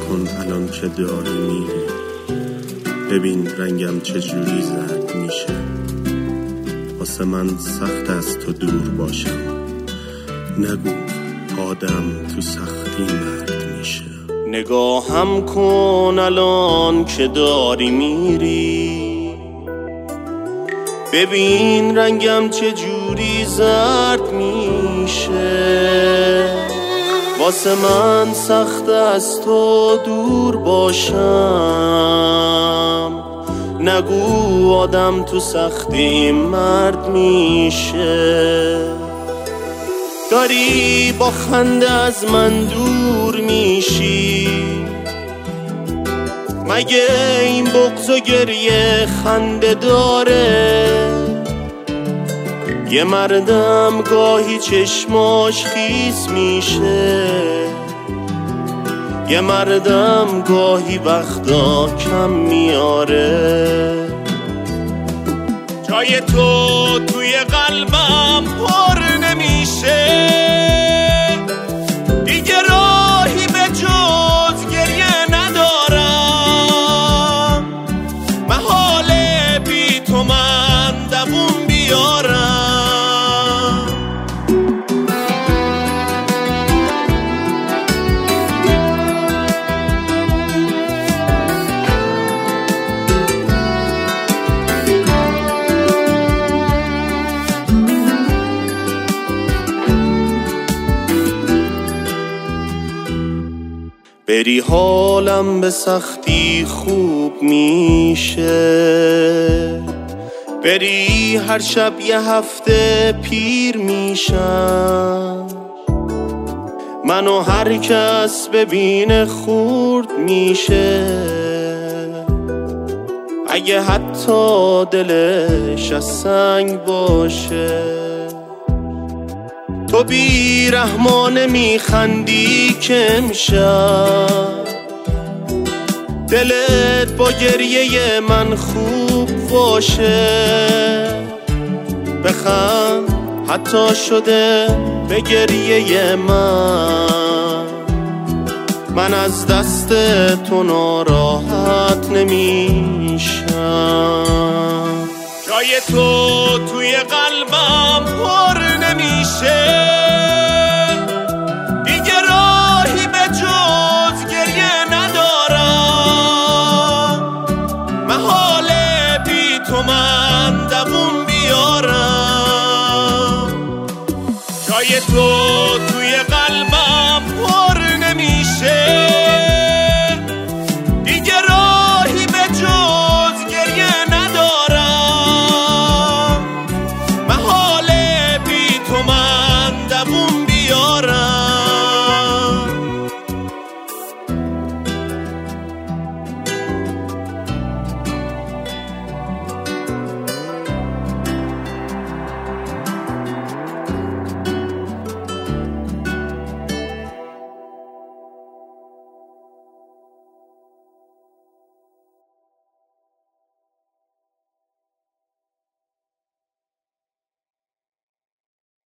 کن الان که داری میری، ببین رنگم چجوری زرد میشه. واسه من سخت از تو دور باشم، نگو آدم تو سختی مرد میشه. نگاهم کن الان که داری میری، ببین رنگم چجوری زرد میشه. واسه من سخت از تو دور باشم، نگو آدم تو سختی مرد میشه. داری با خنده از من دور میشی، مگه این بغض و گریه خنده داره؟ یه مردم گاهی چشماش خیس میشه، یه مردم گاهی وقتا کم میاره. جای تو توی قلبم پر نمیشه، دیگه راهی به جز گریه ندارم. محاله بی تو من دووم بیارم. بری حالم به سختی خوب میشه، بری هر شب یه هفته پیر میشم. منو هر کس ببینه خورد میشه، اگه حتی دلش از سنگ باشه. تو بی رحمانه میخندی که امشب دلت با گریه من خوب باشه. بخند حتی شده به گریه من از دست تو ناراحت نمیشم. جای تو توی قلبم پر نمیشه،